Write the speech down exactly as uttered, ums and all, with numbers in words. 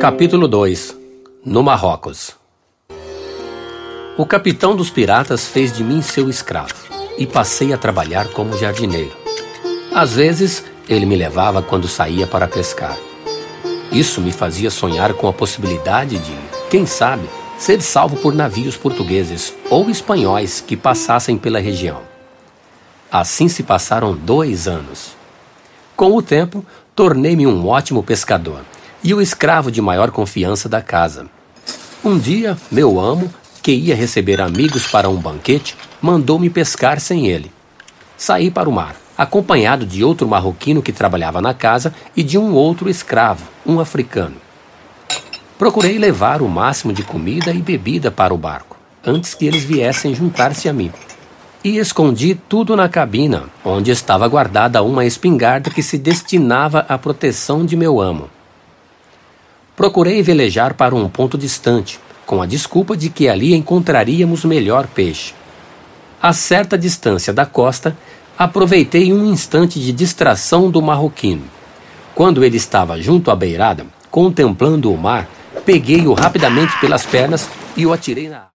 Capítulo dois. No Marrocos. O capitão dos piratas fez de mim seu escravo e passei a trabalhar como jardineiro. Às vezes, ele me levava quando saía para pescar. Isso me fazia sonhar com a possibilidade de, quem sabe, ser salvo por navios portugueses ou espanhóis que passassem pela região. Assim se passaram dois anos. Com o tempo, tornei-me um ótimo pescador e o escravo de maior confiança da casa. Um dia, meu amo, que ia receber amigos para um banquete, mandou-me pescar sem ele. Saí para o mar, acompanhado de outro marroquino que trabalhava na casa e de um outro escravo, um africano. Procurei levar o máximo de comida e bebida para o barco, antes que eles viessem juntar-se a mim. E escondi tudo na cabina, onde estava guardada uma espingarda que se destinava à proteção de meu amo. Procurei velejar para um ponto distante, com a desculpa de que ali encontraríamos melhor peixe. A certa distância da costa, aproveitei um instante de distração do marroquino. Quando ele estava junto à beirada, contemplando o mar, peguei-o rapidamente pelas pernas e o atirei na água.